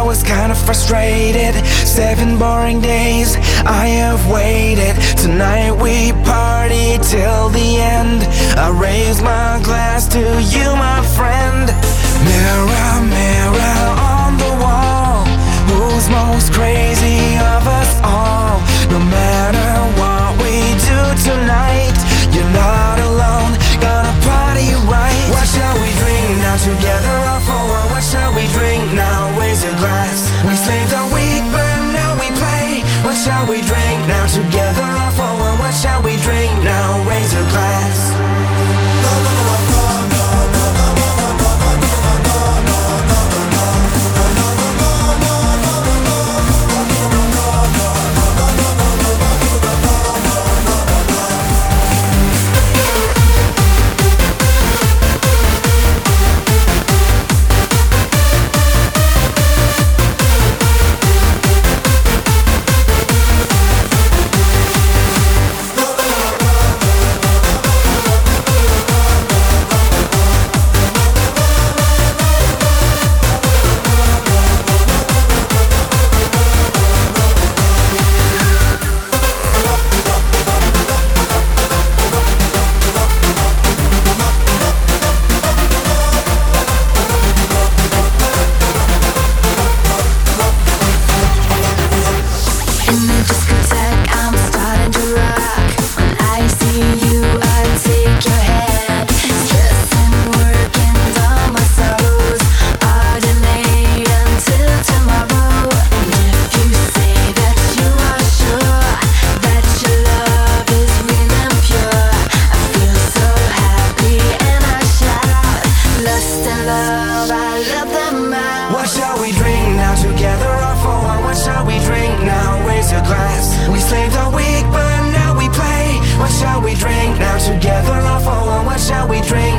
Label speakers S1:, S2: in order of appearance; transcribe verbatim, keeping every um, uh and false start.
S1: was kinda frustrated. Seven boring days I have waited. Tonight we party till the end. I raise my glass to you, my friend. Mirror, mirror on the wall, who's most crazy of us all? No matter what we do tonight, you're not alone, gonna party right. What shall we drink now, together or for one? What shall we drink now? Raise a glass. We slaved a week, but now we play. What shall we drink now, together or for one? What shall we drink now? Raise a glass. What shall we drink now, together or for one? What shall we drink now? Raise a glass. We slaved a week, but now we play. What shall we drink now, together or for one? What shall we drink